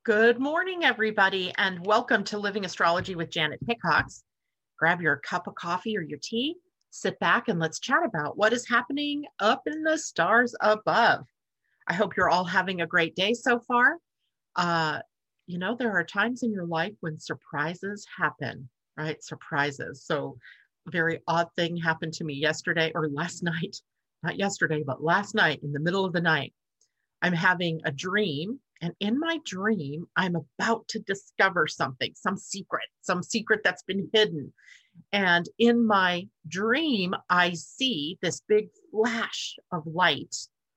Good morning, everybody, and welcome to Living Astrology with Janet Hickox. Grab your cup of coffee or your tea, sit back, and let's chat about what is happening up in the stars above. I hope you're all having a great day so far. Uh, there are times in your life when surprises happen, right? Surprises. So, a very odd thing happened to me yesterday or last night, not yesterday, but last night in the middle of the night. I'm having a dream. And in my dream, I'm about to discover something, some secret that's been hidden. And in my dream, I see this big flash of light.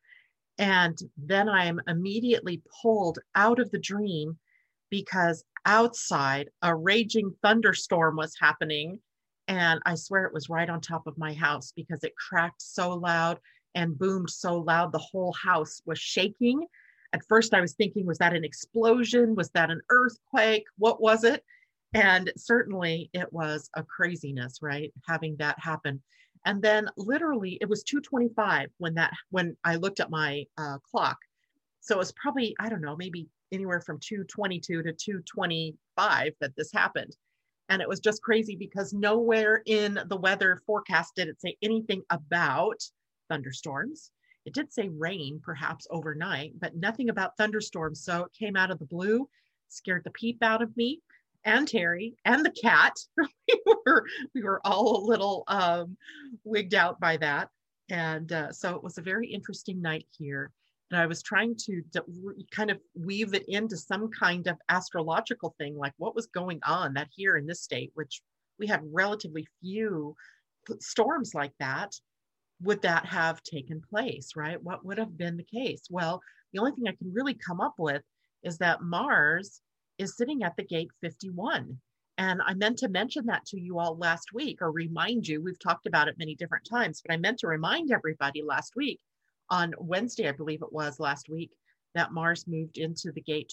And then I am immediately pulled out of the dream because outside a raging thunderstorm was happening. And I swear it was right on top of my house because it cracked so loud and boomed so loud. The whole house was shaking. At first, I was thinking, was that an explosion? Was that an earthquake? What was it? And certainly it was a craziness, right? Having that happen. And then literally it was 2:25 when I looked at my clock. So it was probably, I don't know, maybe anywhere from 2:22 to 2:25 that this happened. And it was just crazy because nowhere in the weather forecast did it say anything about thunderstorms. It did say rain, perhaps overnight, but nothing about thunderstorms. So it came out of the blue, scared the peep out of me and Terry and the cat. we were all a little wigged out by that. And so it was a very interesting night here. And I was trying to kind of weave it into some kind of astrological thing, like what was going on that here in this state, which we have relatively few storms like that. Would that have taken place, right? What would have been the case? Well, the only thing I can really come up with is that Mars is sitting at the gate 51. And I meant to mention that to you all last week or remind you. We've talked about it many different times, but I meant to remind everybody last week on Wednesday, I believe it was last week, that Mars moved into the gate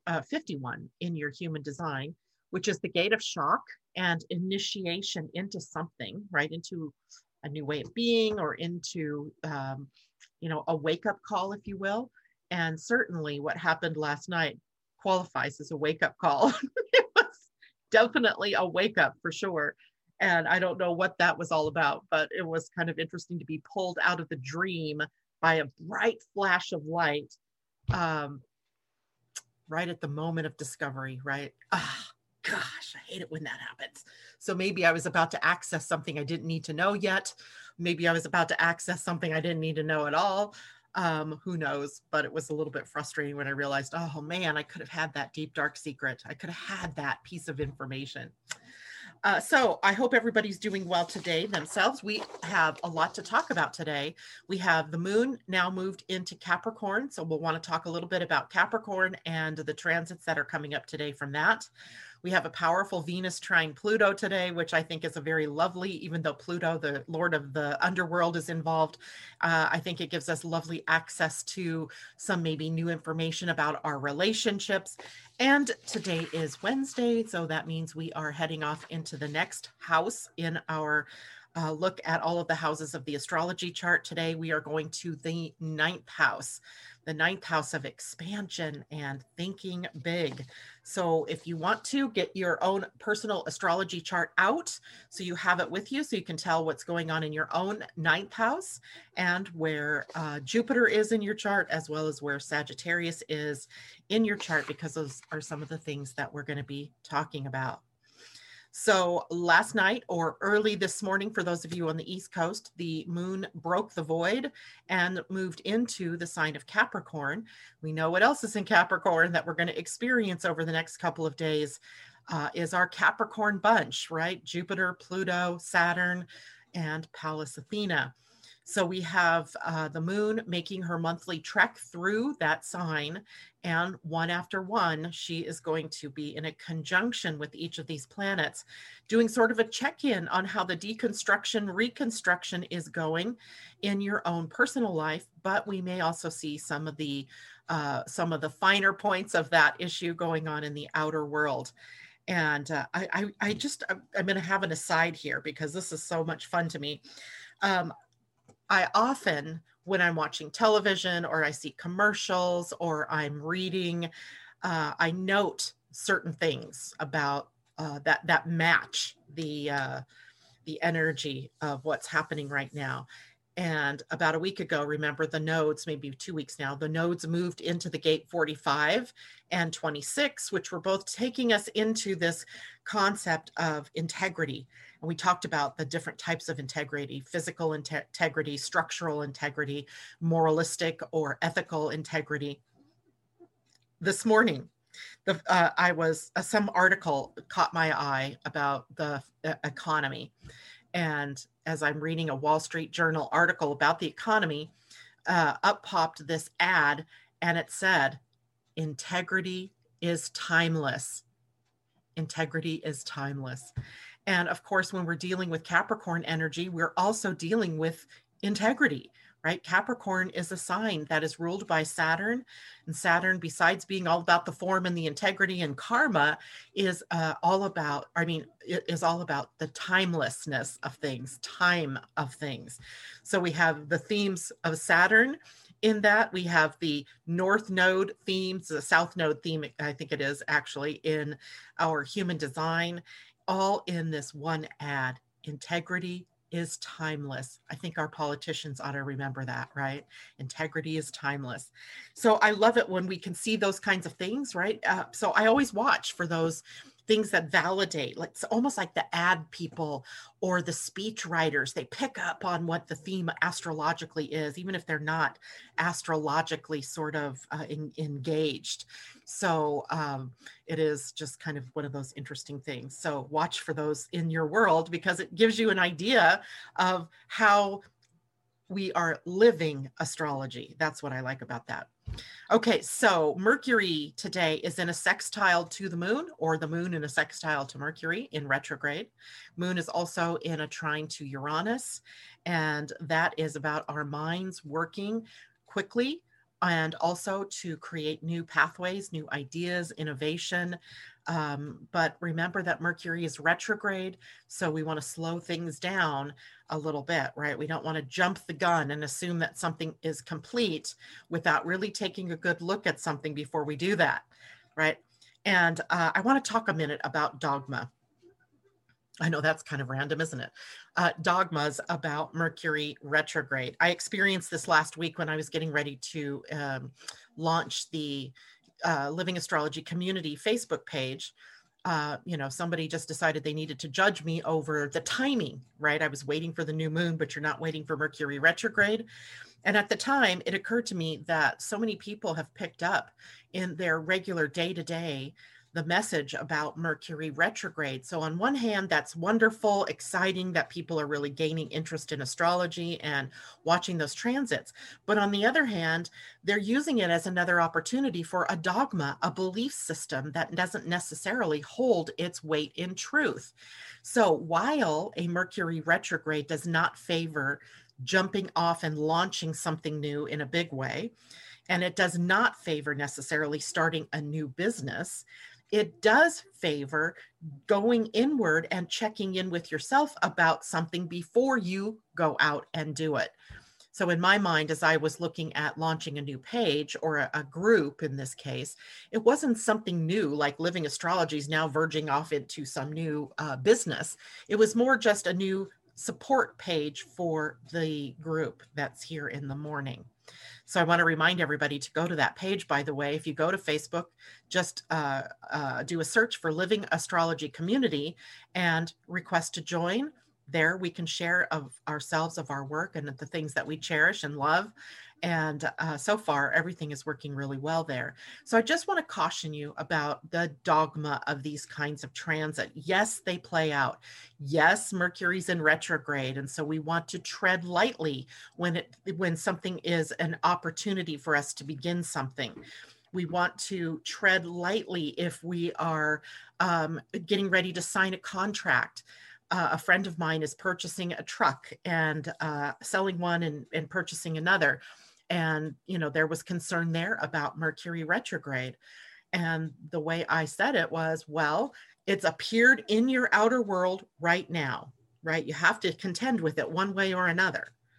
51 in your human design, which is the gate of shock and initiation into something, right? Into a new way of being or into, a wake-up call, if you will. And certainly what happened last night qualifies as a wake-up call. It was definitely a wake-up for sure. And I don't know what that was all about, but it was kind of interesting to be pulled out of the dream by a bright flash of light right at the moment of discovery, right? Gosh, I hate it when that happens. So maybe I was about to access something I didn't need to know yet. Maybe I was about to access something I didn't need to know at all. Who knows? But it was a little bit frustrating when I realized, oh man, I could have had that deep, dark secret. I could have had that piece of information. So I hope everybody's doing well today themselves. We have a lot to talk about today. We have the moon now moved into Capricorn. So we'll want to talk a little bit about Capricorn and the transits that are coming up today from that. We have a powerful Venus trine Pluto today, which I think is a very lovely, even though Pluto, the lord of the underworld, is involved. I think it gives us lovely access to some maybe new information about our relationships. And today is Wednesday, so that means we are heading off into the next house in our look at all of the houses of the astrology chart. Today we are going to the ninth house of expansion and thinking big. So if you want to get your own personal astrology chart out, so you have it with you, so you can tell what's going on in your own ninth house and where Jupiter is in your chart, as well as where Sagittarius is in your chart, because those are some of the things that we're going to be talking about. So last night or early this morning, for those of you on the East Coast, the moon broke the void and moved into the sign of Capricorn. We know what else is in Capricorn that we're going to experience over the next couple of days is our Capricorn bunch, right? Jupiter, Pluto, Saturn, and Pallas Athena. So we have the moon making her monthly trek through that sign, and one after one, she is going to be in a conjunction with each of these planets, doing sort of a check-in on how the deconstruction, reconstruction is going in your own personal life. But we may also see some of the finer points of that issue going on in the outer world. And I'm going to have an aside here because this is so much fun to me. I often, when I'm watching television or I see commercials or I'm reading I note certain things about that match the energy of what's happening right now. And about a week ago, remember the nodes, maybe 2 weeks now, the nodes moved into the gate 45 and 26, which were both taking us into this concept of integrity. And we talked about the different types of integrity: physical integrity, structural integrity, moralistic or ethical integrity. This morning, some article caught my eye about the economy. And as I'm reading a Wall Street Journal article about the economy, up popped this ad, and it said, integrity is timeless. Integrity is timeless. And of course, when we're dealing with Capricorn energy, we're also dealing with integrity, right? Capricorn is a sign that is ruled by Saturn. And Saturn, besides being all about the form and the integrity and karma, is all about the timelessness of things, time of things. So we have the themes of Saturn. In that, we have the North Node themes, the South Node theme, I think it is actually, in our human design, all in this one ad. Integrity is timeless. I think our politicians ought to remember that, right? Integrity is timeless. So I love it when we can see those kinds of things, right? So I always watch for those things that validate, like it's almost like the ad people or the speech writers. They pick up on what the theme astrologically is, even if they're not astrologically sort of engaged. So it is just kind of one of those interesting things. So watch for those in your world, because it gives you an idea of how we are living astrology. That's what I like about that. Okay, so Mercury today is in a sextile to the moon, or the moon in a sextile to Mercury in retrograde. Moon is also in a trine to Uranus, and that is about our minds working quickly and also to create new pathways, new ideas, innovation. But remember that Mercury is retrograde, so we want to slow things down a little bit, right? We don't want to jump the gun and assume that something is complete without really taking a good look at something before we do that, right? And I want to talk a minute about dogma. I know that's kind of random, isn't it? Dogmas about Mercury retrograde. I experienced this last week when I was getting ready to launch the Living Astrology Community Facebook page. Somebody just decided they needed to judge me over the timing, right? I was waiting for the new moon, but you're not waiting for Mercury retrograde. And at the time, it occurred to me that so many people have picked up in their regular day-to-day the message about Mercury retrograde. So on one hand, that's wonderful, exciting that people are really gaining interest in astrology and watching those transits. But on the other hand, they're using it as another opportunity for a dogma, a belief system that doesn't necessarily hold its weight in truth. So while a Mercury retrograde does not favor jumping off and launching something new in a big way, and it does not favor necessarily starting a new business, it does favor going inward and checking in with yourself about something before you go out and do it. So in my mind, as I was looking at launching a new page or a group in this case, it wasn't something new like Living Astrology is now verging off into some new business. It was more just a new support page for the group that's here in the morning. So I want to remind everybody to go to that page, by the way. If you go to Facebook, just do a search for Living Astrology Community and request to join. There we can share of ourselves, of our work, and the things that we cherish and love. And so far, everything is working really well there. So I just want to caution you about the dogma of these kinds of transit. Yes, they play out. Yes, Mercury's in retrograde. And so we want to tread lightly when something is an opportunity for us to begin something. We want to tread lightly if we are getting ready to sign a contract. A friend of mine is purchasing a truck and selling one and purchasing another. And, there was concern there about Mercury retrograde. And the way I said it was, well, it's appeared in your outer world right now, right? You have to contend with it one way or another.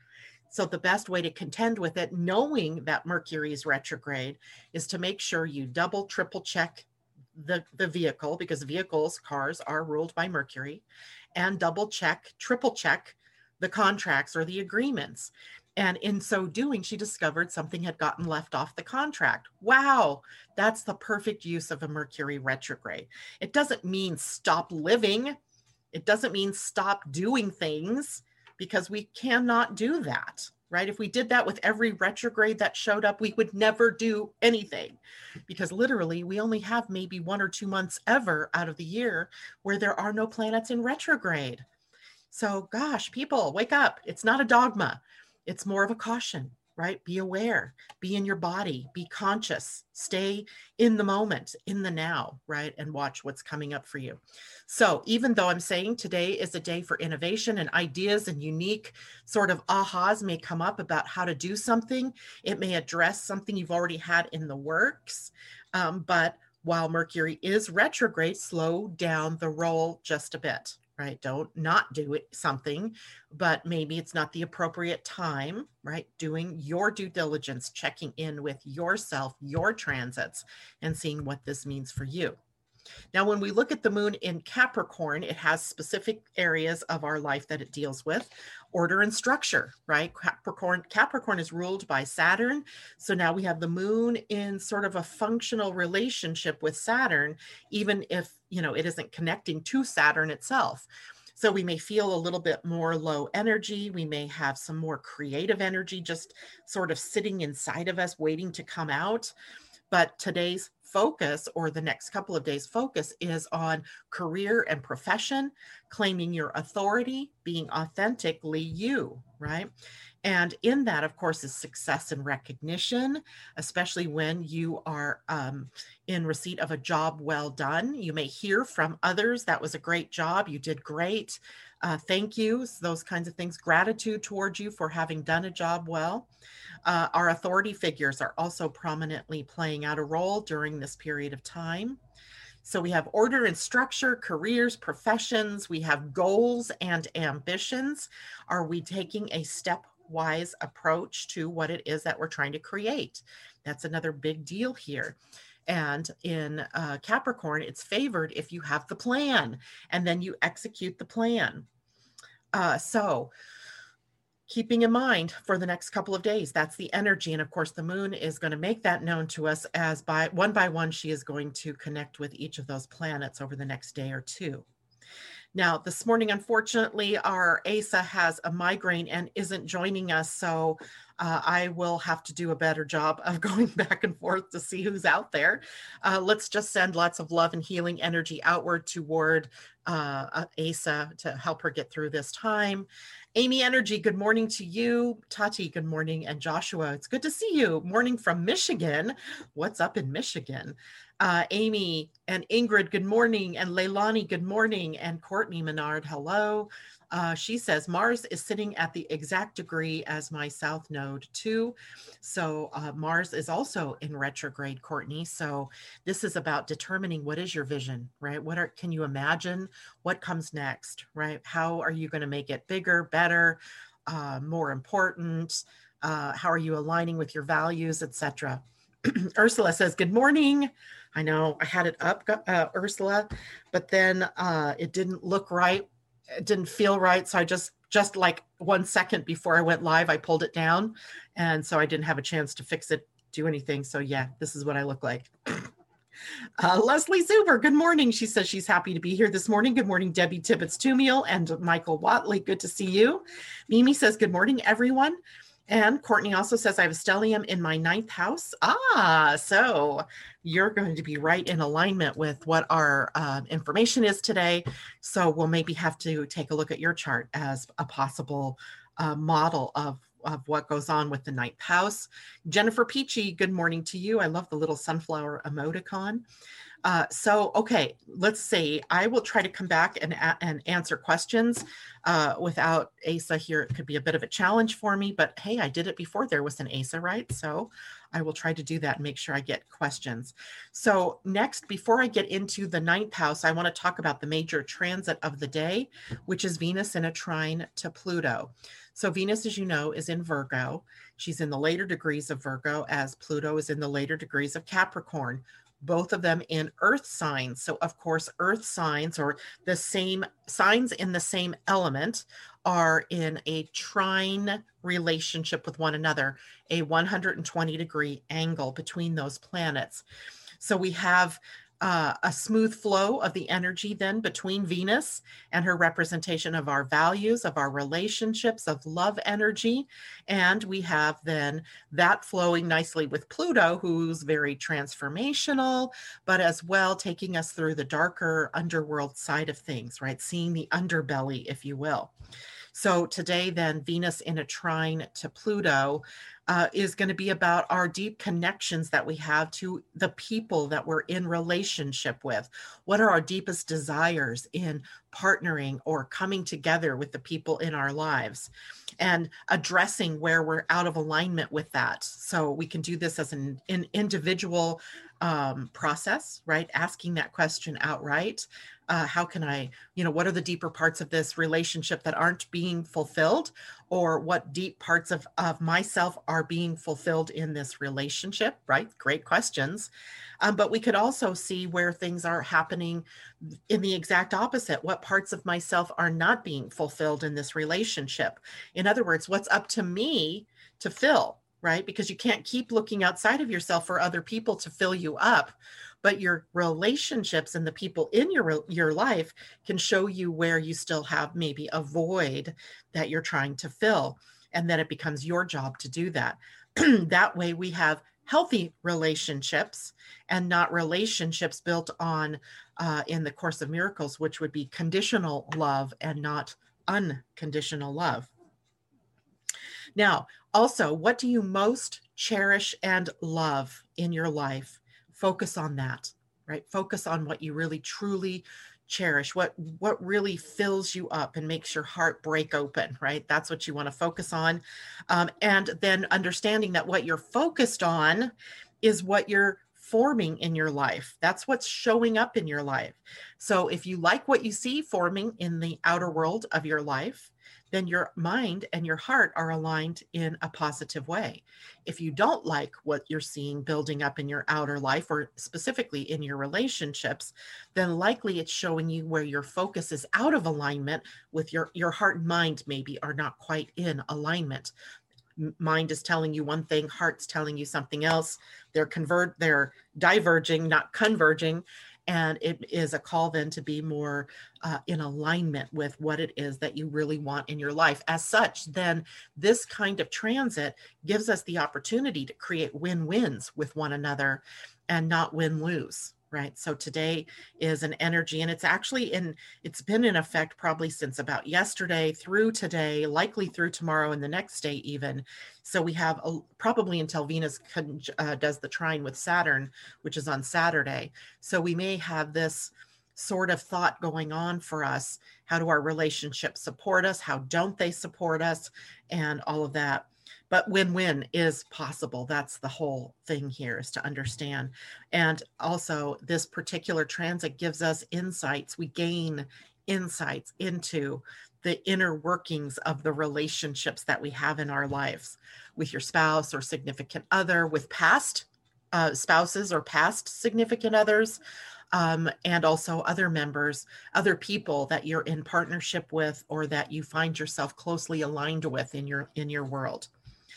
So the best way to contend with it, knowing that Mercury is retrograde, is to make sure you double, triple check the vehicle, because vehicles, cars, are ruled by Mercury, and double check, triple check the contracts or the agreements. And in so doing, she discovered something had gotten left off the contract. Wow, that's the perfect use of a Mercury retrograde. It doesn't mean stop living. It doesn't mean stop doing things, because we cannot do that, right? If we did that with every retrograde that showed up, we would never do anything, because literally we only have maybe 1 or 2 months ever out of the year where there are no planets in retrograde. So gosh, people, wake up. It's not a dogma. It's more of a caution, right? Be aware, be in your body, be conscious, stay in the moment, in the now, right? And watch what's coming up for you. So even though I'm saying today is a day for innovation and ideas and unique sort of ahas may come up about how to do something, it may address something you've already had in the works. But while Mercury is retrograde, slow down the roll just a bit. Right? Don't not do it something, but maybe it's not the appropriate time, right? Doing your due diligence, checking in with yourself, your transits, and seeing what this means for you. Now, when we look at the moon in Capricorn, it has specific areas of our life that it deals with. Order and structure, right? Capricorn is ruled by Saturn. So now we have the moon in sort of a functional relationship with Saturn, even if, it isn't connecting to Saturn itself. So we may feel a little bit more low energy. We may have some more creative energy just sort of sitting inside of us, waiting to come out. But today's focus, or the next couple of days' focus, is on career and profession, claiming your authority, being authentically you, right? And in that, of course, is success and recognition, especially when you are in receipt of a job well done. You may hear from others, that was a great job, you did great, thank yous, those kinds of things, gratitude towards you for having done a job well. Our authority figures are also prominently playing out a role during this period of time. So we have order and structure, careers, professions, we have goals and ambitions. Are we taking a stepwise approach to what it is that we're trying to create? That's another big deal here. And in Capricorn, it's favored if you have the plan and then you execute the plan. So keeping in mind for the next couple of days, that's the energy. And of course, the moon is going to make that known to us as by one, she is going to connect with each of those planets over the next day or two. Now, this morning, unfortunately, our Asa has a migraine and isn't joining us. So I will have to do a better job of going back and forth to see who's out there. Let's just send lots of love and healing energy outward toward Asa to help her get through this time. Amy Energy, good morning to you. Tati, good morning. And Joshua, it's good to see you. Morning from Michigan. What's up in Michigan? Amy and Ingrid, good morning. And Leilani, good morning. And Courtney Menard, hello. She says, Mars is sitting at the exact degree as my South Node too. So Mars is also in retrograde, Courtney. So this is about determining what is your vision, right? Can you imagine what comes next, right? How are you going to make it bigger, better, more important? How are you aligning with your values, etc.? Ursula says, good morning. I know I had it up, Ursula, but then it didn't look right. It didn't feel right. So I just like 1 second before I went live, I pulled it down. And so I didn't have a chance to fix it, do anything. So yeah, this is what I look like. Leslie Zuber, good morning. She says she's happy to be here this morning. Good morning, Debbie Tibbetts-Tumiel and Michael Watley. Good to see you. Mimi says, good morning, everyone. And Courtney also says, I have a stellium in my 9th house. So you're going to be right in alignment with what our information is today. So we'll maybe have to take a look at your chart as a possible model of what goes on with the 9th house. Jennifer Peachy, good morning to you. I love the little sunflower emoticon. Okay, let's see. I will try to come back and answer questions without Asa here. It could be a bit of a challenge for me, but hey, I did it before there was an Asa, right? So I will try to do that and make sure I get questions. So next, before I get into the ninth house, I want to talk about the major transit of the day, which is Venus in a trine to Pluto. So Venus, as you know, is in Virgo. She's in the later degrees of Virgo, as Pluto is in the later degrees of Capricorn, both of them in earth signs. So of course, earth signs, or the same signs in the same element, are in a trine relationship with one another, a 120-degree angle between those planets. So we have a smooth flow of the energy then between Venus and her representation of our values, of our relationships, of love energy. And we have then that flowing nicely with Pluto, who's very transformational, but as well taking us through the darker underworld side of things, right? Seeing the underbelly, if you will. So today, then, Venus in a trine to Pluto is going to be about our deep connections that we have to the people that we're in relationship with. What are our deepest desires in partnering or coming together with the people in our lives, and addressing where we're out of alignment with that. So we can do this as an individual process, right? Asking that question outright. How can I, what are the deeper parts of this relationship that aren't being fulfilled? Or what deep parts of myself are being fulfilled in this relationship, right? Great questions. But we could also see where things are happening in the exact opposite. What parts of myself are not being fulfilled in this relationship? In other words, what's up to me to fill, right? Because you can't keep looking outside of yourself for other people to fill you up. But your relationships and the people in your life can show you where you still have maybe a void that you're trying to fill. And then it becomes your job to do that. That way we have healthy relationships and not relationships built on, in the Course of Miracles, which would be conditional love and not unconditional love. Now, also, what do you most cherish and love in your life? Focus on that, right? Focus on what you really truly cherish, what really fills you up and makes your heart break open, right? That's what you want to focus on. And then understanding that what you're focused on is what you're forming in your life. That's what's showing up in your life. So if you like what you see forming in the outer world of your life, then your mind and your heart are aligned in a positive way. If you don't like what you're seeing building up in your outer life, or specifically in your relationships, then likely it's showing you where your focus is out of alignment with your heart and mind maybe are not quite in alignment. Mind is telling you one thing, heart's telling you something else. They're diverging, not converging. And it is a call then to be more in alignment with what it is that you really want in your life. As such, then this kind of transit gives us the opportunity to create win-wins with one another and not win-lose, right? So today is an energy, and it's been in effect probably since about yesterday through today, likely through tomorrow and the next day even. So we have probably until Venus does the trine with Saturn, which is on Saturday. So we may have this sort of thought going on for us. How do our relationships support us? How don't they support us? And all of that. But win-win is possible. That's the whole thing here, is to understand. And also this particular transit gives us insights. We gain insights into the inner workings of the relationships that we have in our lives with your spouse or significant other, with past spouses or past significant others, and also other members, other people that you're in partnership with or that you find yourself closely aligned with in your world.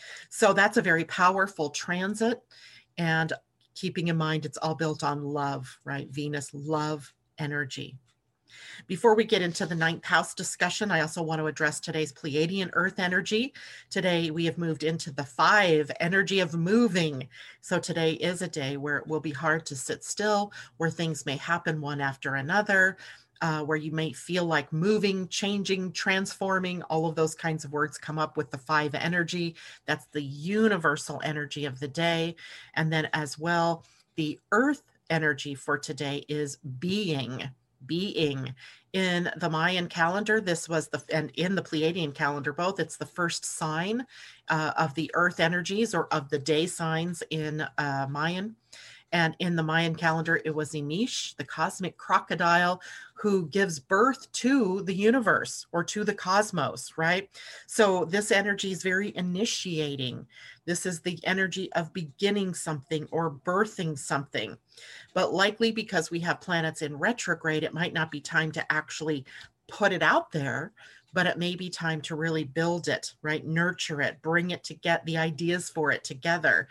So that's a very powerful transit, and keeping in mind it's all built on love, right? Venus, love energy. Before we get into the ninth house discussion, I also want to address today's Pleiadian Earth energy. Today, we have moved into the 5 energy of moving. So today is a day where it will be hard to sit still, where things may happen one after another, where you may feel like moving, changing, transforming. All of those kinds of words come up with the 5 energy. That's the universal energy of the day. And then as well, the earth energy for today is being, being. In the Mayan calendar, this was and in the Pleiadian calendar, both, it's the first sign of the earth energies or of the day signs in Mayan. And in the Mayan calendar, it was Inish, the cosmic crocodile, who gives birth to the universe or to the cosmos, right? So this energy is very initiating. This is the energy of beginning something or birthing something. But likely because we have planets in retrograde, it might not be time to actually put it out there, but it may be time to really build it, right? Nurture it, bring it to get the ideas for it together.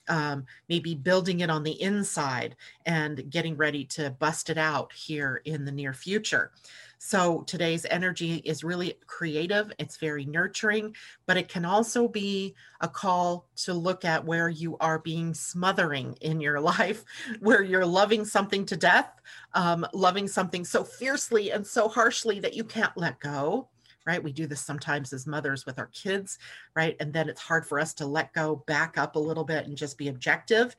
Maybe building it on the inside and getting ready to bust it out here in the near future. So today's energy is really creative. It's very nurturing, but it can also be a call to look at where you are being smothering in your life, where you're loving something to death, loving something so fiercely and so harshly that you can't let go. Right? We do this sometimes as mothers with our kids, right? And then it's hard for us to let go, back up a little bit and just be objective.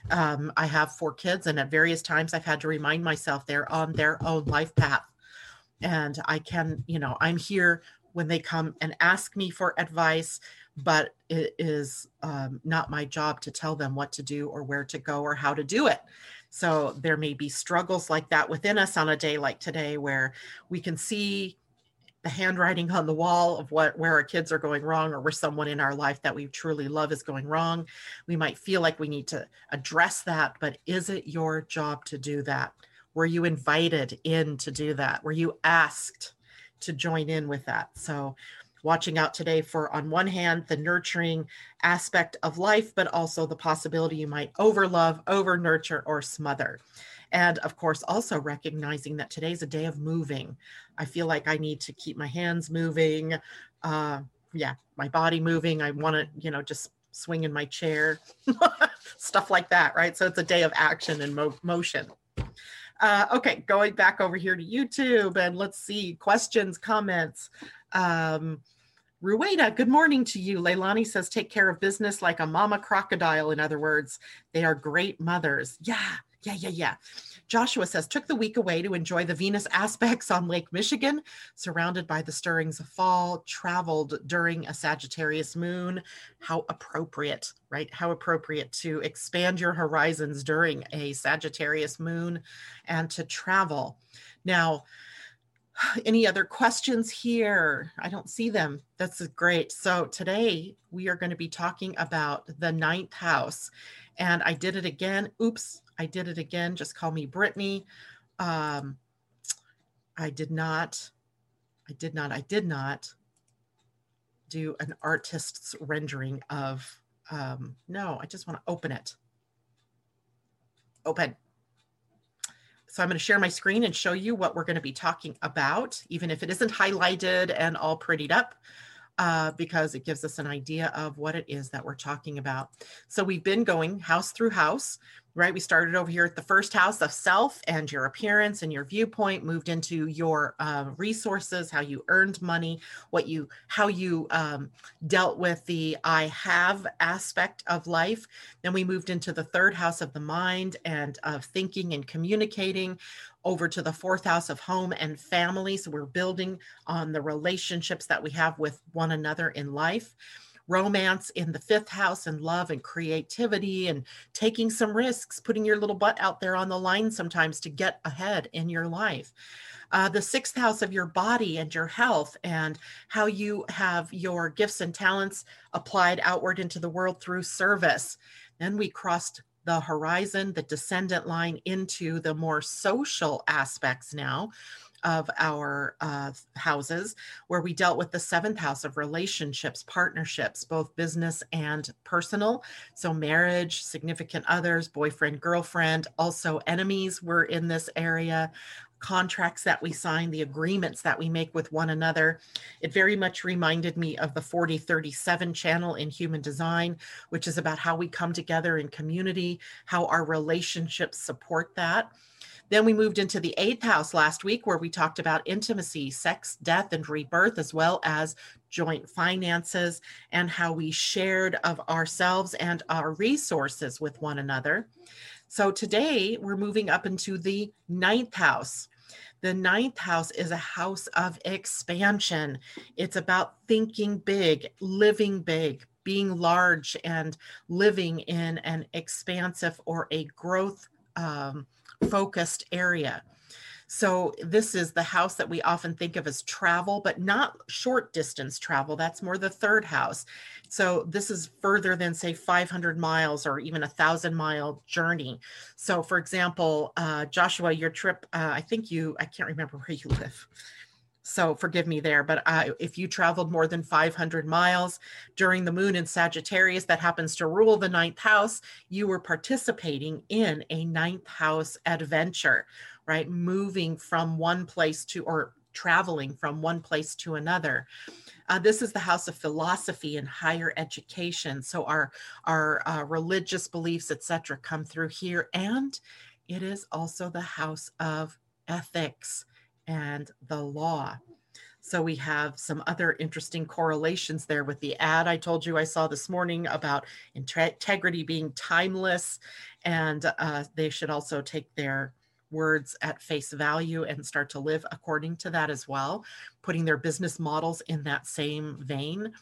I have 4 kids, and at various times I've had to remind myself they're on their own life path. And I can, I'm here when they come and ask me for advice, but it is not my job to tell them what to do or where to go or how to do it. So there may be struggles like that within us on a day like today where we can see the handwriting on the wall of where our kids are going wrong, or where someone in our life that we truly love is going wrong. We might feel like we need to address that, but is it your job to do that? Were you invited in to do that? Were you asked to join in with that? So watching out today for, on one hand, the nurturing aspect of life, but also the possibility you might overlove, over nurture, or smother. And of course, also recognizing that today's a day of moving. I feel like I need to keep my hands moving. My body moving. I want to, just swing in my chair, stuff like that, right? So it's a day of action and motion. Okay, going back over here to YouTube, and let's see, questions, comments. Rueda, good morning to you. Leilani says, take care of business like a mama crocodile. In other words, they are great mothers. Yeah. Joshua says, took the week away to enjoy the Venus aspects on Lake Michigan, surrounded by the stirrings of fall, traveled during a Sagittarius moon. How appropriate, right? How appropriate to expand your horizons during a Sagittarius moon and to travel. Now, any other questions here? I don't see them. That's great. So today we are going to be talking about the 9th house. And I did it again. Oops, I did it again. Just call me Brittany. I did not do an artist's rendering of, no, I just want to open it. Open. So I'm going to share my screen and show you what we're going to be talking about, even if it isn't highlighted and all prettied up, because it gives us an idea of what it is that we're talking about. So we've been going house through house, right? We started over here at the first house of self and your appearance and your viewpoint, moved into your resources, how you earned money, how you dealt with the I have aspect of life. Then we moved into the 3rd house of the mind and of thinking and communicating, over to the 4th house of home and family. So we're building on the relationships that we have with one another in life. Romance in the 5th house, and love and creativity and taking some risks, putting your little butt out there on the line sometimes to get ahead in your life. The 6th house of your body and your health, and how you have your gifts and talents applied outward into the world through service. Then we crossed the horizon, the descendant line, into the more social aspects now of our houses, where we dealt with the 7th house of relationships, partnerships, both business and personal. So marriage, significant others, boyfriend, girlfriend, also enemies were in this area. Contracts that we sign, the agreements that we make with one another. It very much reminded me of the 4037 channel in Human Design, which is about how we come together in community, how our relationships support that. Then we moved into the 8th house last week, where we talked about intimacy, sex, death, and rebirth, as well as joint finances and how we shared of ourselves and our resources with one another. So today we're moving up into the 9th house. The ninth house is a house of expansion. It's about thinking big, living big, being large, and living in an expansive or a growth focused area. So this is the house that we often think of as travel, but not short distance travel. That's more the third house. So this is further than, say, 500 miles or even 1,000-mile journey. So for example, Joshua, your trip, I can't remember where you live. So forgive me there, but if you traveled more than 500 miles during the moon in Sagittarius, that happens to rule the ninth house, you were participating in a ninth house adventure, right? Moving from one place to, or traveling from one place to another. This is the house of philosophy and higher education. So our religious beliefs, etc., come through here. And it is also the house of ethics and the law. So we have some other interesting correlations there with the ad I told you I saw this morning about integrity being timeless, and they should also take their words at face value and start to live according to that as well, putting their business models in that same vein.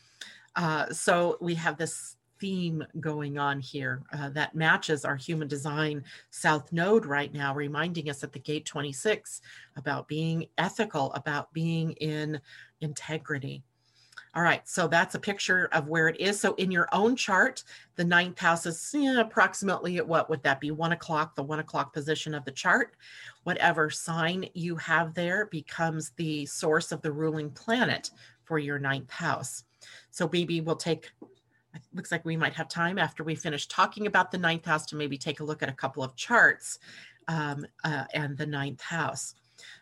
So we have this theme going on here that matches our human design south node right now, reminding us at the gate 26 about being ethical, about being in integrity. All right, so that's a picture of where it is. So in your own chart, the ninth house is approximately at, what would that be, 1 o'clock, the 1 o'clock position of the chart. Whatever sign you have there becomes the source of the ruling planet for your ninth house. So maybe we'll take, it looks like we might have time after we finish talking about the ninth house to maybe take a look at a couple of charts and the ninth house.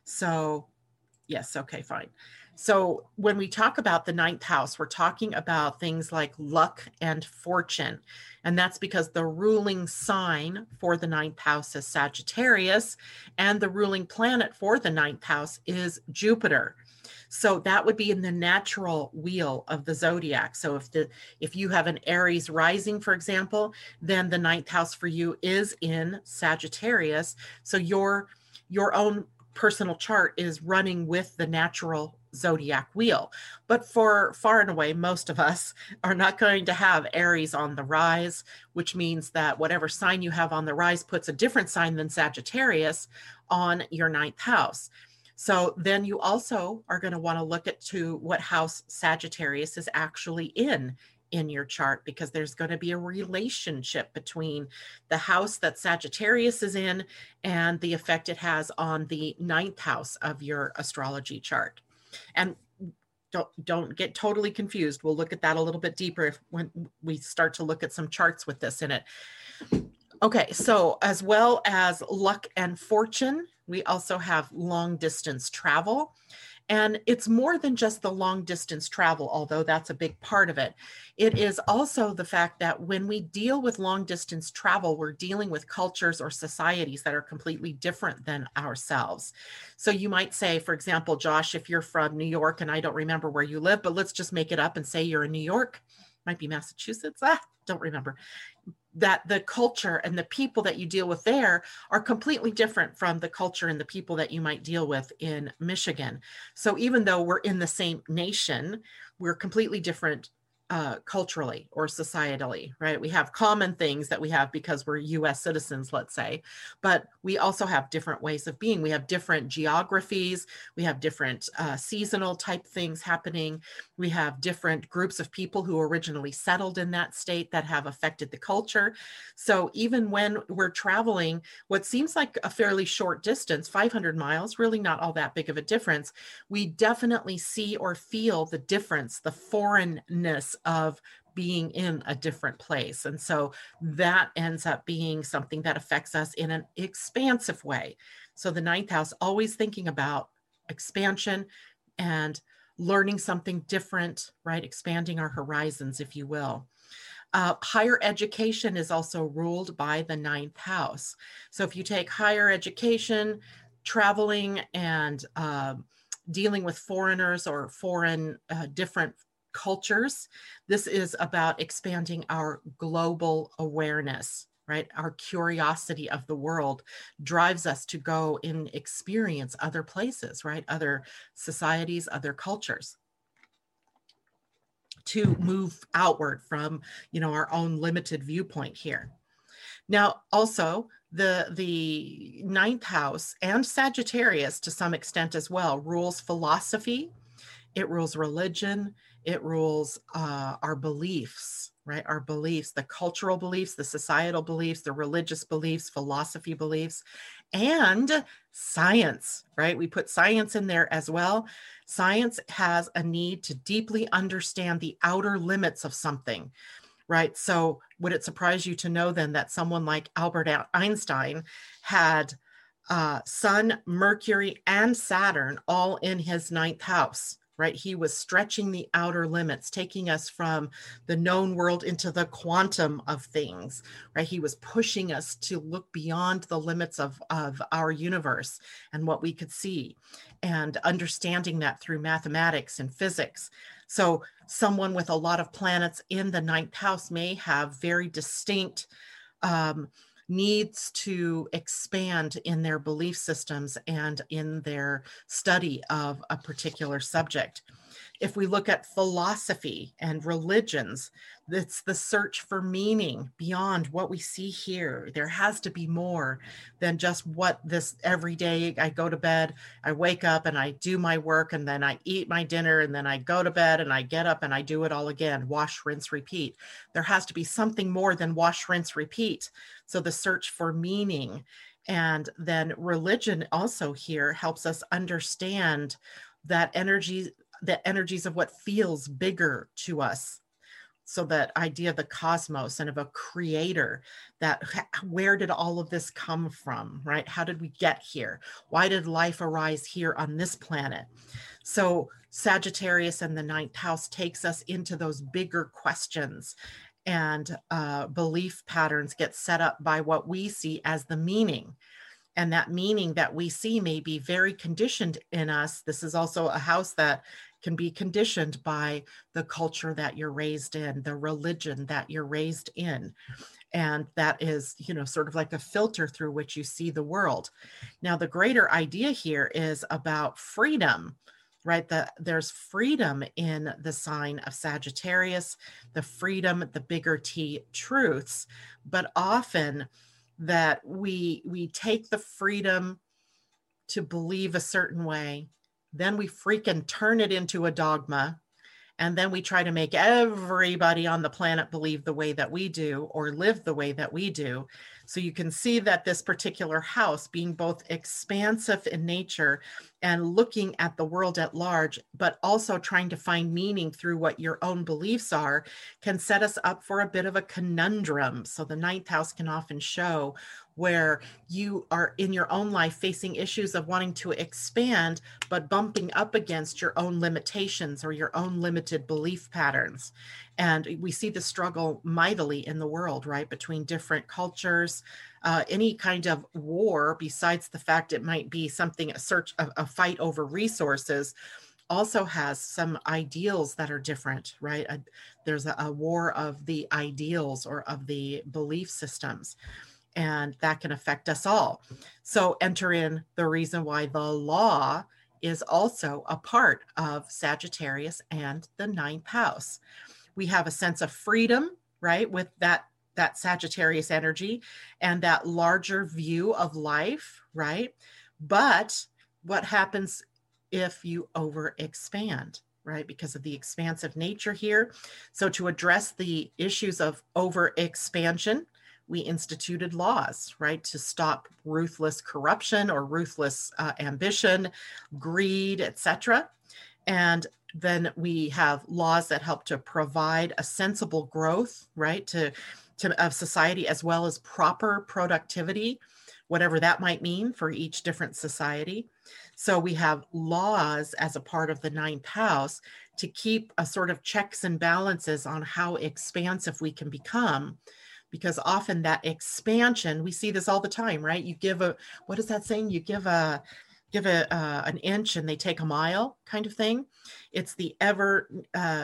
So yes, okay, fine. So when we talk about the ninth house, we're talking about things like luck and fortune. And that's because the ruling sign for the ninth house is Sagittarius, and the ruling planet for the ninth house is Jupiter. So that would be in the natural wheel of the zodiac. So if you have an Aries rising, for example, then the ninth house for you is in Sagittarius. So your own personal chart is running with the natural zodiac wheel. But for far and away, most of us are not going to have Aries on the rise, which means that whatever sign you have on the rise puts a different sign than Sagittarius on your ninth house. So then you also are going to want to look at to what house Sagittarius is actually in your chart, because there's going to be a relationship between the house that Sagittarius is in and the effect it has on the ninth house of your astrology chart. And don't get totally confused. We'll look at that a little bit deeper when we start to look at some charts with this in it. Okay, so as well as luck and fortune, we also have long distance travel. And it's more than just the long distance travel, although that's a big part of it. It is also the fact that when we deal with long distance travel, we're dealing with cultures or societies that are completely different than ourselves. So you might say, for example, Josh, if you're from New York, and I don't remember where you live, but let's just make it up and say you're in New York, might be Massachusetts, don't remember. That the culture and the people that you deal with there are completely different from the culture and the people that you might deal with in Michigan. So even though we're in the same nation, we're completely different culturally or societally, right? We have common things that we have because we're US citizens, let's say, but we also have different ways of being. We have different geographies. We have different seasonal type things happening. We have different groups of people who originally settled in that state that have affected the culture. So even when we're traveling, what seems like a fairly short distance, 500 miles, really not all that big of a difference, we definitely see or feel the difference, the foreignness of being in a different place. And so that ends up being something that affects us in an expansive way. So the ninth house, always thinking about expansion and learning something different, right? Expanding our horizons, if you will. Higher education is also ruled by the ninth house. So if you take higher education, traveling, and dealing with foreigners or foreign different cultures, this is about expanding our global awareness, right? Our curiosity of the world drives us to go and experience other places, right? Other societies, other cultures, to move outward from, our own limited viewpoint here. Now, also, the ninth house and Sagittarius to some extent as well rules philosophy, it rules religion, it rules our beliefs, right? Our beliefs, the cultural beliefs, the societal beliefs, the religious beliefs, philosophy beliefs, and science, right? We put science in there as well. Science has a need to deeply understand the outer limits of something, right? So would it surprise you to know then that someone like Albert Einstein had Sun, Mercury, and Saturn all in his ninth house, right? He was stretching the outer limits, taking us from the known world into the quantum of things, right? He was pushing us to look beyond the limits of our universe and what we could see, and understanding that through mathematics and physics. So someone with a lot of planets in the ninth house may have very distinct needs to expand in their belief systems and in their study of a particular subject. If we look at philosophy and religions, it's the search for meaning beyond what we see here. There has to be more than just what this every day I go to bed, I wake up and I do my work, and then I eat my dinner, and then I go to bed and I get up and I do it all again. Wash, rinse, repeat. There has to be something more than wash, rinse, repeat. So the search for meaning. And then religion also here helps us understand that the energies of what feels bigger to us. So that idea of the cosmos and of a creator, that where did all of this come from, right? How did we get here? Why did life arise here on this planet? So Sagittarius and the ninth house takes us into those bigger questions, and belief patterns get set up by what we see as the meaning. And that meaning that we see may be very conditioned in us. This is also a house that can be conditioned by the culture that you're raised in, the religion that you're raised in. And that is, sort of like a filter through which you see the world. Now, the greater idea here is about freedom, right? There's freedom in the sign of Sagittarius, the freedom, the bigger T truths, but often that we take the freedom to believe a certain way, then we freaking turn it into a dogma, and then we try to make everybody on the planet believe the way that we do or live the way that we do. So you can see that this particular house, being both expansive in nature and looking at the world at large, but also trying to find meaning through what your own beliefs are, can set us up for a bit of a conundrum. So the ninth house can often show where you are in your own life facing issues of wanting to expand, but bumping up against your own limitations or your own limited belief patterns. And we see the struggle mightily in the world, right? Between different cultures, any kind of war, besides the fact it might be something, a fight over resources, also has some ideals that are different, right? There's a war of the ideals or of the belief systems, and that can affect us all. So enter in the reason why the law is also a part of Sagittarius and the ninth house. We have a sense of freedom, right? With that Sagittarius energy and that larger view of life, right? But what happens if you overexpand, right? Because of the expansive nature here. So to address the issues of overexpansion, we instituted laws, right, to stop ruthless corruption or ruthless ambition, greed, etc. And then we have laws that help to provide a sensible growth, right, of society, as well as proper productivity, whatever that might mean for each different society. So we have laws as a part of the ninth house to keep a sort of checks and balances on how expansive we can become. Because often that expansion, we see this all the time, right? You give what is that saying? You give an inch and they take a mile kind of thing. It's the ever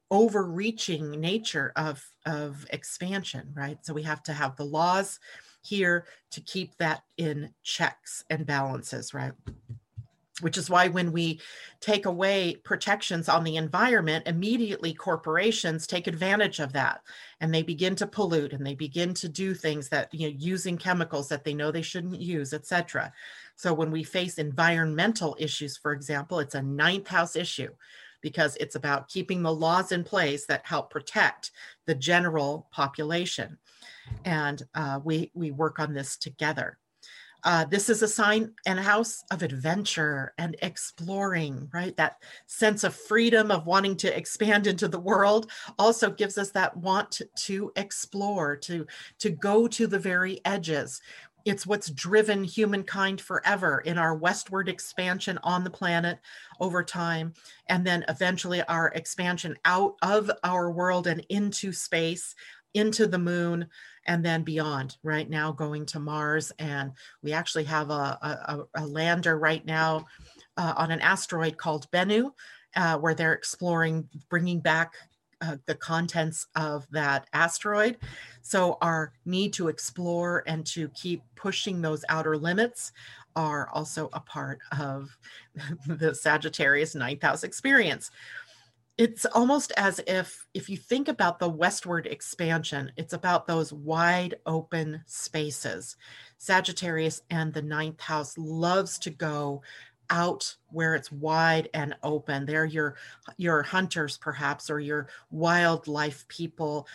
overreaching nature of expansion, right? So we have to have the laws here to keep that in checks and balances, right? Which is why when we take away protections on the environment, immediately corporations take advantage of that, and they begin to pollute, and they begin to do things that, using chemicals that they know they shouldn't use, etc. So when we face environmental issues, for example, it's a ninth house issue, because it's about keeping the laws in place that help protect the general population. And we work on this together. This is a sign and a house of adventure and exploring, right? That sense of freedom of wanting to expand into the world also gives us that want to explore, to go to the very edges. It's what's driven humankind forever in our westward expansion on the planet over time, and then eventually our expansion out of our world and into space, into the moon, and then beyond, right now going to Mars. And we actually have a lander right now on an asteroid called Bennu, where they're exploring, bringing back the contents of that asteroid. So our need to explore and to keep pushing those outer limits are also a part of the Sagittarius ninth house experience. It's almost as if you think about the westward expansion, it's about those wide open spaces. Sagittarius and the ninth house loves to go out where it's wide and open. They're your hunters, perhaps, or your wildlife people.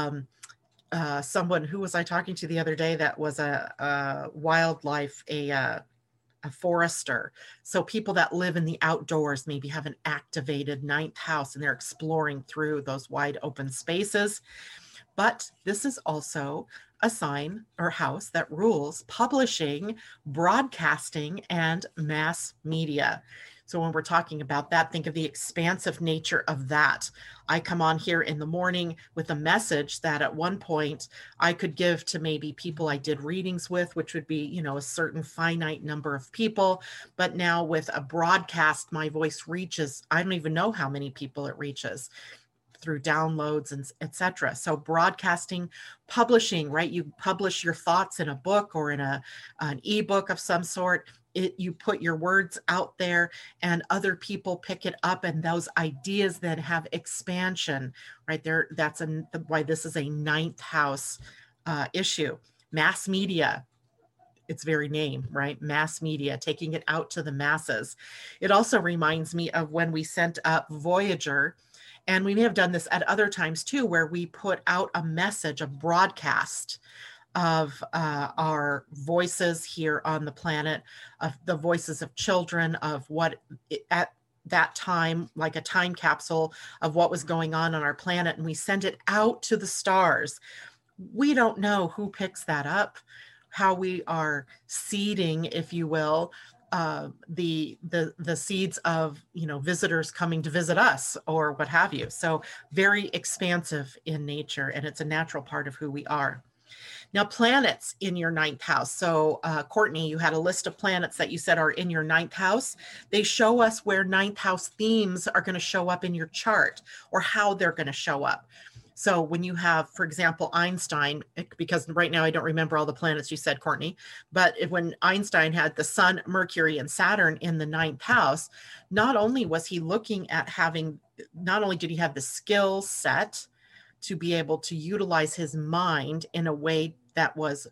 Someone, who was I talking to the other day that was a wildlife, a forester. So people that live in the outdoors maybe have an activated ninth house, and they're exploring through those wide open spaces. But this is also a sign or house that rules publishing, broadcasting, and mass media. So when we're talking about that, think of the expansive nature of that. I come on here in the morning with a message that at one point I could give to maybe people I did readings with, which would be, a certain finite number of people. But now with a broadcast, my voice reaches, I don't even know how many people it reaches, through downloads and etc. So broadcasting, publishing, right? You publish your thoughts in a book or in an ebook of some sort. You put your words out there and other people pick it up, and those ideas then have expansion right there. That's why this is a ninth house issue. Mass media, its very name, right? Mass media, taking it out to the masses. It also reminds me of when we sent up Voyager, and we may have done this at other times too, where we put out a message, a broadcast of our voices here on the planet, of the voices of children, of what at that time, like a time capsule of what was going on our planet, and we send it out to the stars. We don't know who picks that up, how we are seeding, if you will, the seeds of visitors coming to visit us or what have you. So very expansive in nature, and it's a natural part of who we are. Now, planets in your ninth house. So Courtney, you had a list of planets that you said are in your ninth house. They show us where ninth house themes are going to show up in your chart, or how they're going to show up. So when you have, for example, Einstein, because right now I don't remember all the planets you said, Courtney, but when Einstein had the Sun, Mercury, and Saturn in the ninth house, not only was he looking at not only did he have the skill set to be able to utilize his mind in a way that was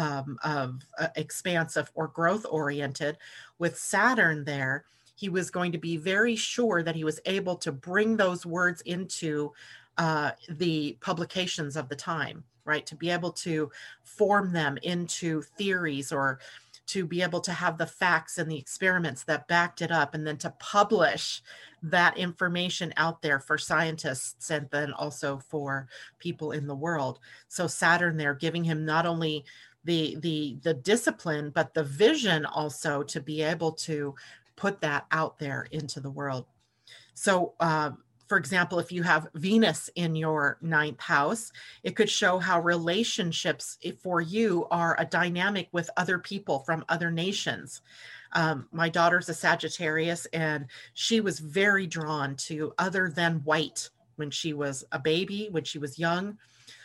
expansive or growth oriented, with Saturn there, he was going to be very sure that he was able to bring those words into the publications of the time, right? To be able to form them into theories, or to be able to have the facts and the experiments that backed it up, and then to publish that information out there for scientists and then also for people in the world. So Saturn there giving him not only the discipline, but the vision also to be able to put that out there into the world. So for example, if you have Venus in your ninth house, it could show how relationships for you are a dynamic with other people from other nations. My daughter's a Sagittarius, and she was very drawn to other than white when she was a baby, when she was young.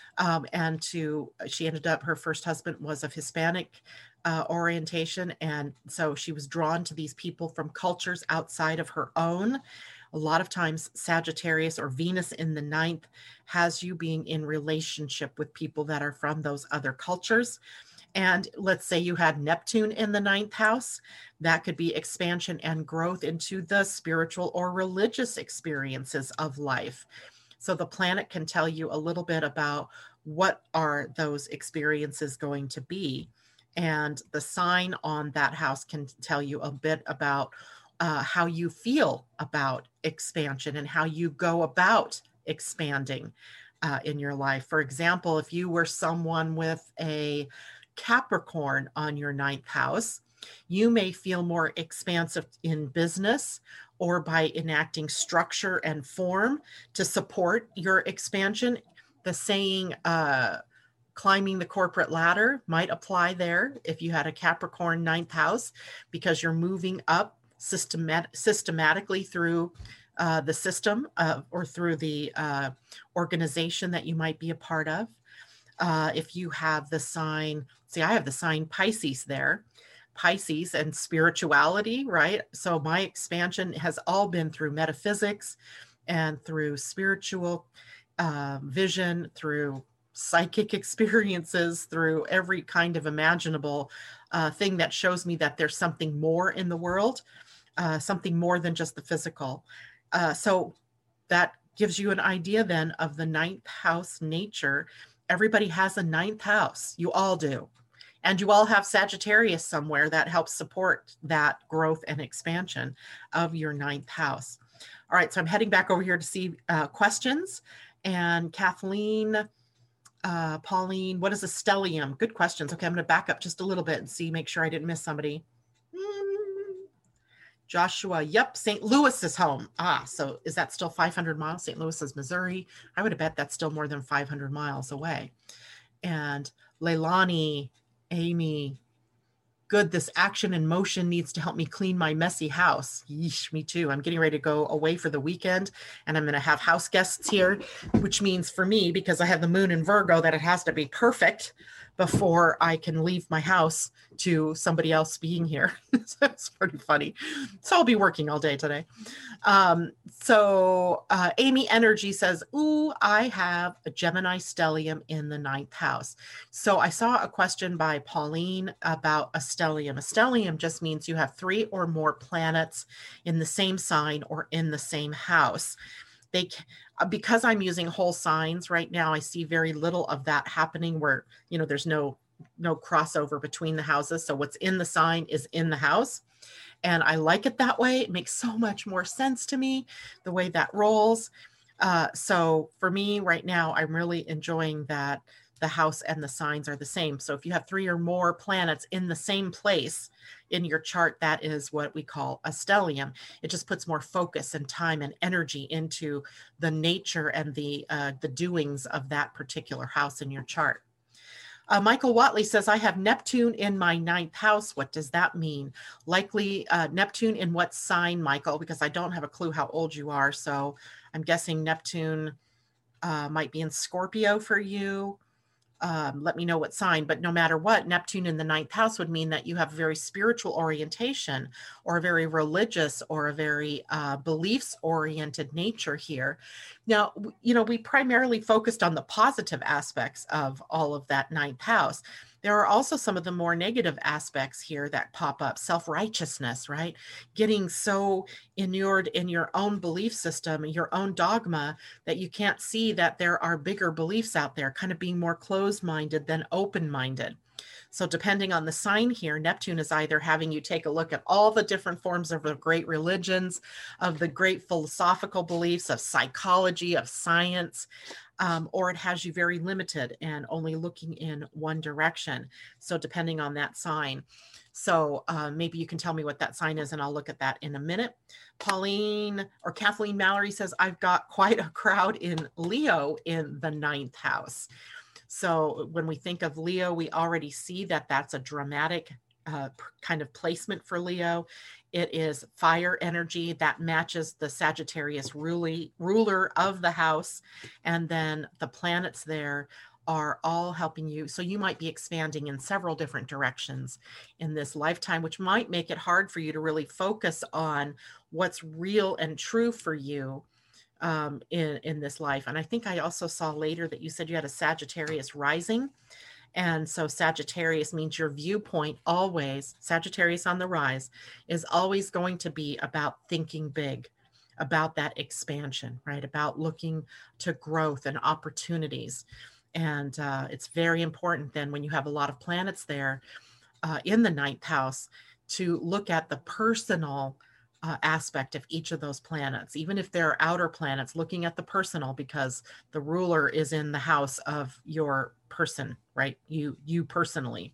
She ended up, her first husband was of Hispanic orientation. And so she was drawn to these people from cultures outside of her own. A lot of times Sagittarius or Venus in the ninth has you being in relationship with people that are from those other cultures. And let's say you had Neptune in the ninth house, that could be expansion and growth into the spiritual or religious experiences of life. So the planet can tell you a little bit about what are those experiences going to be. And the sign on that house can tell you a bit about how you feel about expansion and how you go about expanding in your life. For example, if you were someone with a Capricorn on your ninth house, you may feel more expansive in business or by enacting structure and form to support your expansion. The saying, climbing the corporate ladder might apply there if you had a Capricorn ninth house, because you're moving up systematically through the system or through the organization that you might be a part of. If you have the sign, see, I have the sign Pisces there, Pisces and spirituality, right? So my expansion has all been through metaphysics and through spiritual vision, through psychic experiences, through every kind of imaginable thing that shows me that there's something more in the world, something more than just the physical. So that gives you an idea then of the ninth house nature. Everybody has a ninth house. You all do. And you all have Sagittarius somewhere that helps support that growth and expansion of your ninth house. All right, so I'm heading back over here to see questions. And Kathleen, Pauline, what is a stellium? Good questions. Okay, I'm going to back up just a little bit and see, make sure I didn't miss somebody. Joshua, yep, St. Louis is home. So is that still 500 miles? St. Louis is Missouri. I would have bet that's still more than 500 miles away. And Leilani, Amy, good, this action and motion needs to help me clean my messy house. Yeesh, me too. I'm getting ready to go away for the weekend, and I'm going to have house guests here, which means for me, because I have the moon in Virgo, that it has to be perfect before I can leave my house to somebody else being here. So it's pretty funny. So I'll be working all day today. Amy Energy says, ooh, I have a Gemini stellium in the ninth house. So I saw a question by Pauline about a stellium. A stellium just means you have 3 or more planets in the same sign or in the same house. Because I'm using whole signs right now, I see very little of that happening where, there's no crossover between the houses. So what's in the sign is in the house. And I like it that way. It makes so much more sense to me, the way that rolls. So for me right now, I'm really enjoying that the house and the signs are the same. So if you have 3 or more planets in the same place in your chart, that is what we call a stellium. It just puts more focus and time and energy into the nature and the doings of that particular house in your chart. Michael Watley says, I have Neptune in my ninth house. What does that mean? Likely Neptune in what sign, Michael? Because I don't have a clue how old you are. So I'm guessing Neptune might be in Scorpio for you. Let me know what sign, but no matter what, Neptune in the ninth house would mean that you have a very spiritual orientation or a very religious or a very beliefs oriented nature here. Now, we primarily focused on the positive aspects of all of that ninth house. There are also some of the more negative aspects here that pop up. Self-righteousness, right? Getting so inured in your own belief system, your own dogma, that you can't see that there are bigger beliefs out there, kind of being more closed-minded than open-minded. So depending on the sign here, Neptune is either having you take a look at all the different forms of the great religions, of the great philosophical beliefs, of psychology, of science, or it has you very limited and only looking in one direction. So depending on that sign. So maybe you can tell me what that sign is and I'll look at that in a minute. Pauline or Kathleen Mallory says, I've got quite a crowd in Leo in the ninth house. So when we think of Leo, we already see that that's a dramatic kind of placement for Leo. It is fire energy that matches the Sagittarius ruler of the house. And then the planets there are all helping you. So you might be expanding in several different directions in this lifetime, which might make it hard for you to really focus on what's real and true for you in this life. And I think I also saw later that you said you had a Sagittarius rising. And so Sagittarius means your viewpoint always, Sagittarius on the rise, is always going to be about thinking big, about that expansion, right? About looking to growth and opportunities. And it's very important then when you have a lot of planets there in the ninth house to look at the personal aspect of each of those planets, even if they're outer planets, looking at the personal, because the ruler is in the house of your person, right? You personally.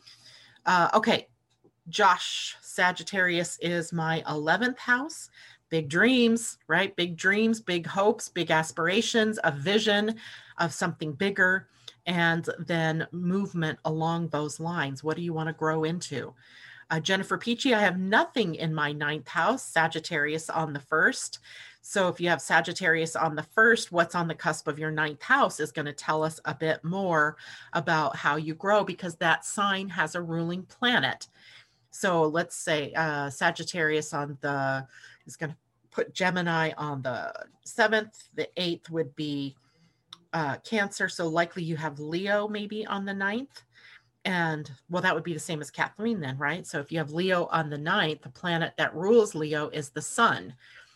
Okay, Josh, Sagittarius is my 11th house. Big dreams, right? Big dreams, big hopes, big aspirations, a vision of something bigger, and then movement along those lines. What do you want to grow into? Jennifer Peachy, I have nothing in my ninth house, Sagittarius on the first. So if you have Sagittarius on the first, what's on the cusp of your ninth house is going to tell us a bit more about how you grow, because that sign has a ruling planet. So let's say Sagittarius on the, is going to put Gemini on the 7th. The 8th would be Cancer. So likely you have Leo maybe on the 9th. And well, that would be the same as Kathleen then, right? So if you have Leo on the 9th, the planet that rules Leo is the sun.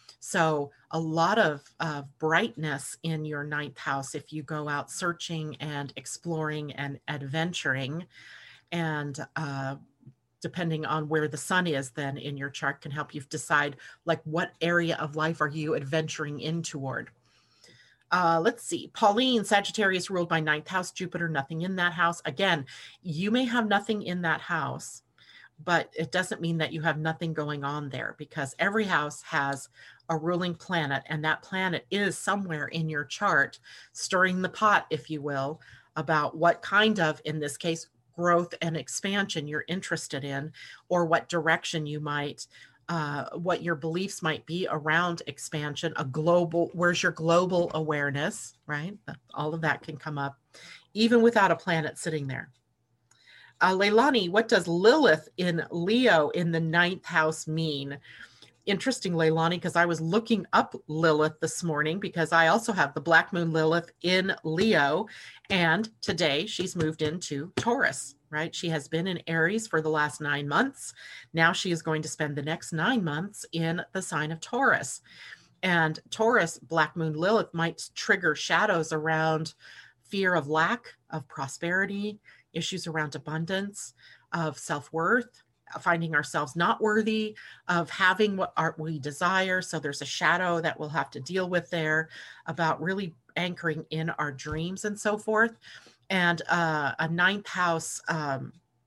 So a lot of brightness in your ninth house if you go out searching and exploring and adventuring. And depending on where the sun is then in your chart can help you decide like what area of life are you adventuring in toward. Let's see. Pauline, Sagittarius ruled by ninth house, Jupiter, nothing in that house. Again, you may have nothing in that house, but it doesn't mean that you have nothing going on there, because every house has a ruling planet, and that planet is somewhere in your chart, stirring the pot, if you will, about what kind of, in this case, growth and expansion you're interested in, or what direction you might what your beliefs might be around expansion, a global, where's your global awareness, right? All of that can come up even without a planet sitting there. Leilani, what does Lilith in Leo in the ninth house mean? Interesting, Leilani, because I was looking up Lilith this morning because I also have the Black Moon Lilith in Leo, and today she's moved into Taurus, right? She has been in Aries for the last 9 months. Now she is going to spend the next 9 months in the sign of Taurus. And Taurus, Black Moon Lilith, might trigger shadows around fear of lack, of prosperity, issues around abundance, of self-worth, finding ourselves not worthy of having what we desire. So there's a shadow that we'll have to deal with there about really anchoring in our dreams and so forth. And a ninth house, a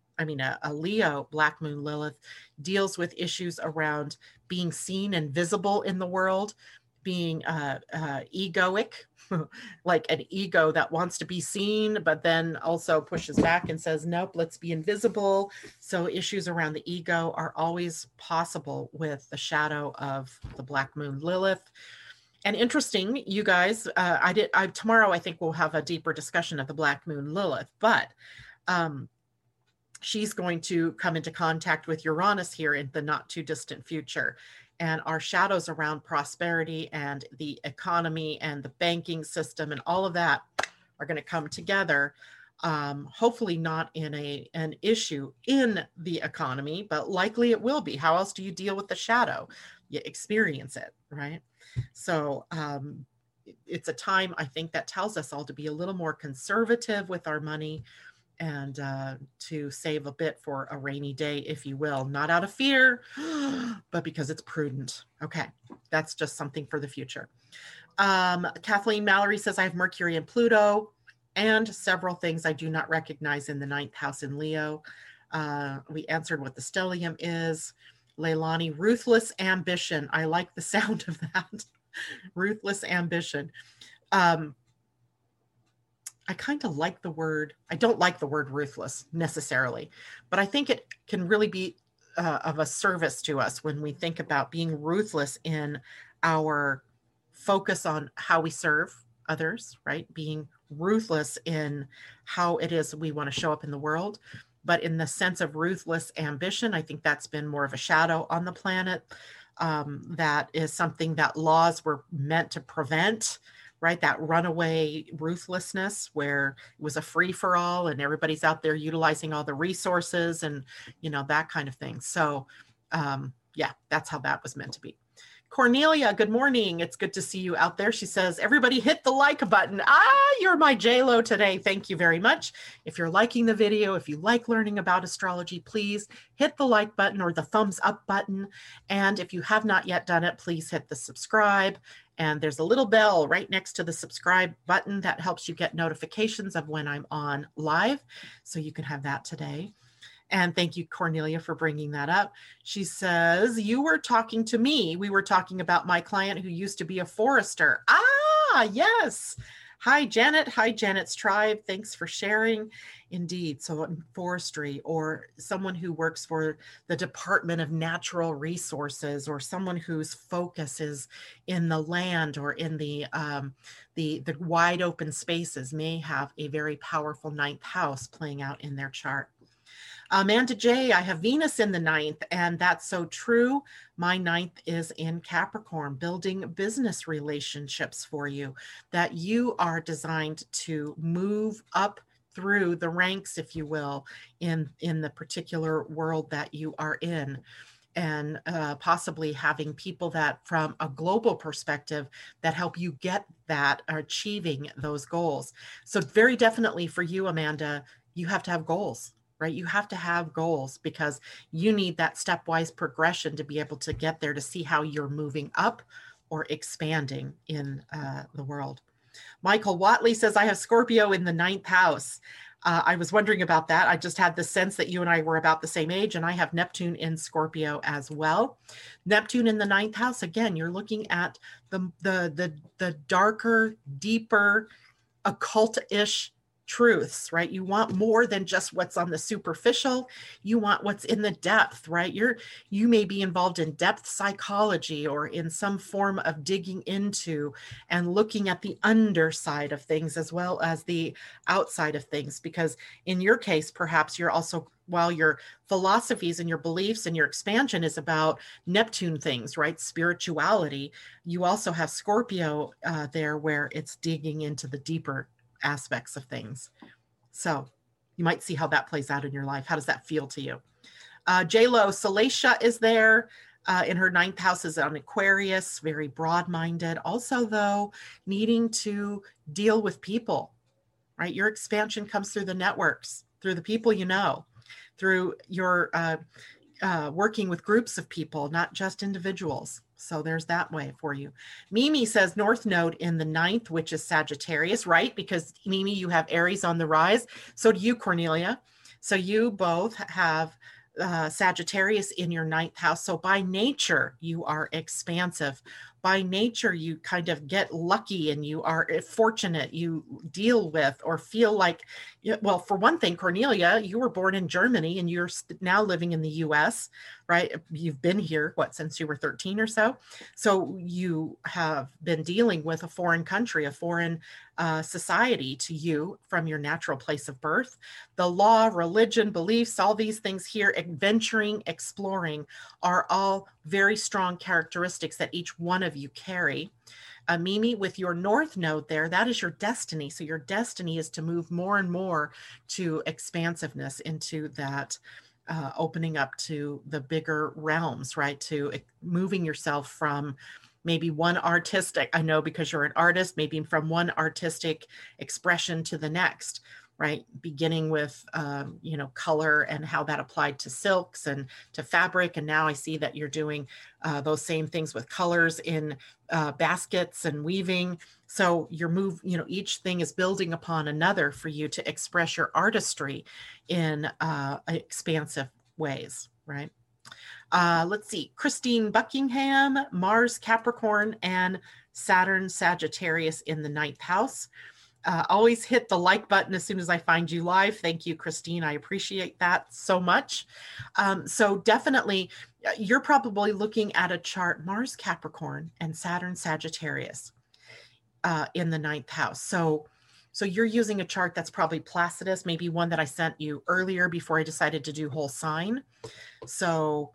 Leo, Black Moon Lilith, deals with issues around being seen and visible in the world, being egoic, like an ego that wants to be seen, but then also pushes back and says, nope, let's be invisible. So issues around the ego are always possible with the shadow of the Black Moon Lilith. And interesting, you guys, tomorrow I think we'll have a deeper discussion of the Black Moon Lilith, but she's going to come into contact with Uranus here in the not too distant future. And our shadows around prosperity and the economy and the banking system and all of that are going to come together. Hopefully not in an issue in the economy, but likely it will be. How else do you deal with the shadow? You experience it, right? So it's a time, I think, that tells us all to be a little more conservative with our money, and to save a bit for a rainy day, if you will, not out of fear, but because it's prudent. Okay, that's just something for the future. Kathleen Mallory says, I have Mercury and Pluto and several things I do not recognize in the ninth house in Leo. We answered what the stellium is. Leilani, ruthless ambition. I like the sound of that. Ruthless ambition. I kind of like the word, I don't like the word ruthless necessarily, but I think it can really be of a service to us when we think about being ruthless in our focus on how we serve others, right? Being ruthless in how it is we want to show up in the world. But in the sense of ruthless ambition, I think that's been more of a shadow on the planet. That is something that laws were meant to prevent, right? That runaway ruthlessness where it was a free for all and everybody's out there utilizing all the resources and, that kind of thing. So, yeah, that's how that was meant to be. Cornelia, good morning. It's good to see you out there. She says, everybody hit the like button. You're my J-Lo today. Thank you very much. If you're liking the video, if you like learning about astrology, please hit the like button or the thumbs up button. And if you have not yet done it, please hit the subscribe. And there's a little bell right next to the subscribe button that helps you get notifications of when I'm on live. So you can have that today. And thank you, Cornelia, for bringing that up. She says, you were talking to me. We were talking about my client who used to be a forester. Yes. Hi, Janet. Hi, Janet's tribe. Thanks for sharing. Indeed. So forestry, or someone who works for the Department of Natural Resources, or someone whose focus is in the land or in the wide open spaces may have a very powerful ninth house playing out in their chart. Amanda J, I have Venus in the ninth, and that's so true. My ninth is in Capricorn, building business relationships for you, that you are designed to move up through the ranks, if you will, in the particular world that you are in. And possibly having people that from a global perspective that help you get that, achieving those goals. So very definitely for you, Amanda, you have to have goals. Right? You have to have goals because you need that stepwise progression to be able to get there, to see how you're moving up or expanding in the world. Michael Watley says, I have Scorpio in the ninth house. I was wondering about that. I just had the sense that you and I were about the same age, and I have Neptune in Scorpio as well. Neptune in the ninth house. Again, you're looking at the darker, deeper, occult-ish truths, right? You want more than just what's on the superficial. You want what's in the depth, right? You may be involved in depth psychology or in some form of digging into and looking at the underside of things as well as the outside of things. Because in your case, perhaps you're also, while your philosophies and your beliefs and your expansion is about Neptune things, right? Spirituality, you also have Scorpio there where it's digging into the deeper aspects of things. So you might see how that plays out in your life. How does that feel to you? J-Lo, Salacia is there in her ninth house, is on Aquarius, very broad-minded. Also, though, needing to deal with people, right? Your expansion comes through the networks, through the people you know, through your working with groups of people, not just individuals. So there's that way for you. Mimi says North Node in the ninth, which is Sagittarius, right? Because Mimi, you have Aries on the rise. So do you, Cornelia. So you both have Sagittarius in your ninth house. So by nature, you are expansive. By nature, you kind of get lucky and you are fortunate. You deal with or feel like, well, for one thing, Cornelia, you were born in Germany and you're now living in the US, right? You've been here, what, since you were 13 or so? So you have been dealing with a foreign country, a foreign society to you from your natural place of birth. The law, religion, beliefs, all these things here, adventuring, exploring, are all very strong characteristics that each one of you carry. Mimi, with your North Node there, that is your destiny. So your destiny is to move more and more to expansiveness, into that opening up to the bigger realms, right? To moving yourself from maybe one artistic, I know because you're an artist, maybe from one artistic expression to the next, right? Beginning with, color and how that applied to silks and to fabric. And now I see that you're doing those same things with colors in baskets and weaving. So your move, each thing is building upon another for you to express your artistry in expansive ways, right? Let's see, Christine Buckingham, Mars Capricorn, and Saturn Sagittarius in the ninth house. Always hit the like button as soon as I find you live. Thank you, Christine. I appreciate that so much. So definitely, you're probably looking at a chart, Mars Capricorn and Saturn Sagittarius in the ninth house. So you're using a chart that's probably Placidus, maybe one that I sent you earlier before I decided to do whole sign. So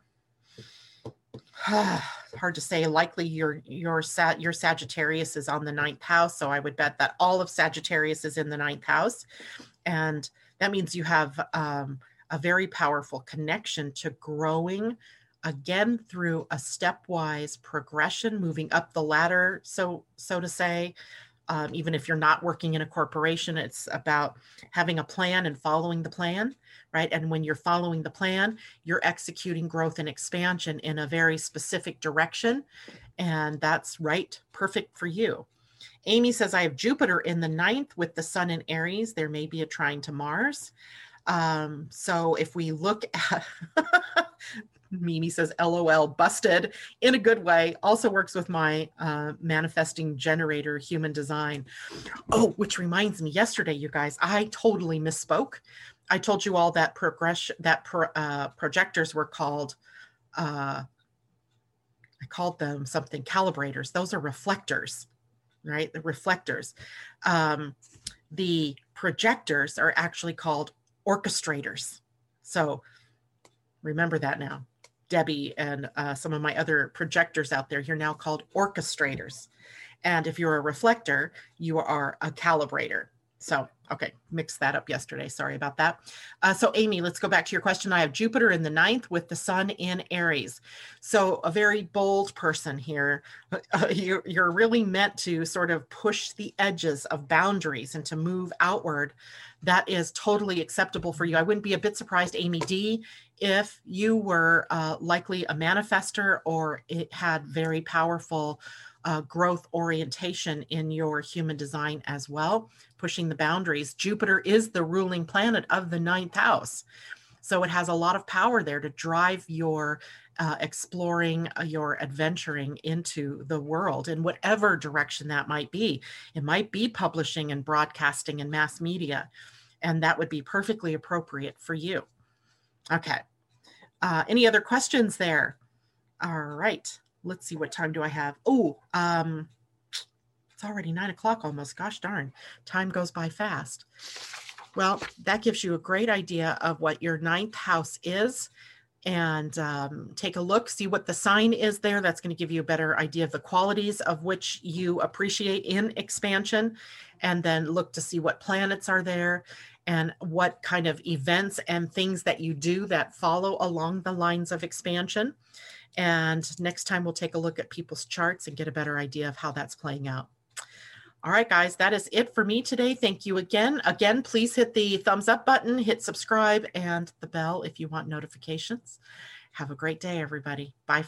hard to say. Likely your Sagittarius is on the ninth house, so I would bet that all of Sagittarius is in the ninth house, and that means you have a very powerful connection to growing again through a stepwise progression, moving up the ladder, so to say. Even if you're not working in a corporation, it's about having a plan and following the plan, right? And when you're following the plan, you're executing growth and expansion in a very specific direction. And that's right, perfect for you. Amy says, I have Jupiter in the ninth with the sun in Aries. There may be a trine to Mars. So if we look at, Mimi says, LOL, busted in a good way. Also works with my manifesting generator human design. Oh, which reminds me, yesterday, you guys, I totally misspoke. I told you all that projectors were called, I called them something, calibrators. Those are reflectors, right? The reflectors. The projectors are actually called orchestrators. So remember that now. Debbie and some of my other projectors out there, you're now called orchestrators. And if you're a reflector, you are a calibrator. So, okay, mixed that up yesterday. Sorry about that. So Amy, let's go back to your question. I have Jupiter in the ninth with the sun in Aries. So a very bold person here. You're really meant to sort of push the edges of boundaries and to move outward. That is totally acceptable for you. I wouldn't be a bit surprised, Amy D, if you were likely a manifester or it had very powerful growth orientation in your human design as well, pushing the boundaries. Jupiter is the ruling planet of the ninth house. So it has a lot of power there to drive your exploring, your adventuring into the world in whatever direction that might be. It might be publishing and broadcasting and mass media, and that would be perfectly appropriate for you. Okay. Any other questions there? All right. Let's see, what time do I have? Oh, it's already 9 o'clock almost. Gosh darn, time goes by fast. Well, that gives you a great idea of what your ninth house is. And take a look, see what the sign is there. That's going to give you a better idea of the qualities of which you appreciate in expansion. And then look to see what planets are there and what kind of events and things that you do that follow along the lines of expansion. And next time we'll take a look at people's charts and get a better idea of how that's playing out. All right, guys, that is it for me today. Thank you again. Again, please hit the thumbs up button, hit subscribe, and the bell if you want notifications. Have a great day, everybody. Bye.